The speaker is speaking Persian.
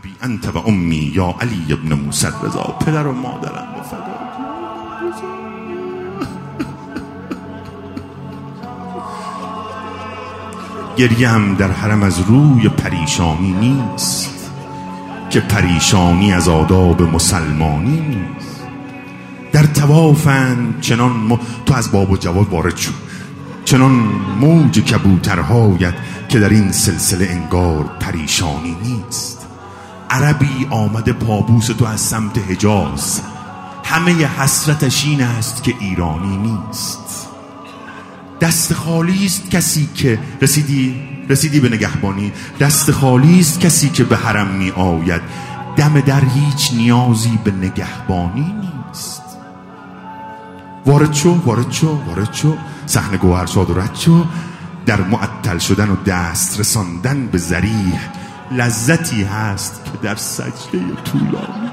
ابی انت و امی یا علی ابن موسی رضا، پدر و مادرم به فدا. گریم در حرم از روی پریشانی نیست، که پریشانی از آداب مسلمانی نیست. در طوافند چنان تو از باب و جواب وارد شو، چنان موج کبوترهایت که در این سلسله انگار پریشانی نیست. عربی آمده پابوس تو از سمت حجاز، همه حسرتش این است که ایرانی نیست. دست خالی است کسی که رسیدی به نگهبانی، دست خالی است کسی که به حرم می آید، دم در هیچ نیازی به نگهبانی نیست. وارد شو صحن گوهرشاد و رد شو. در معطل شدن و دست رساندن به ذریح لذتی هست که در سجده طولانی.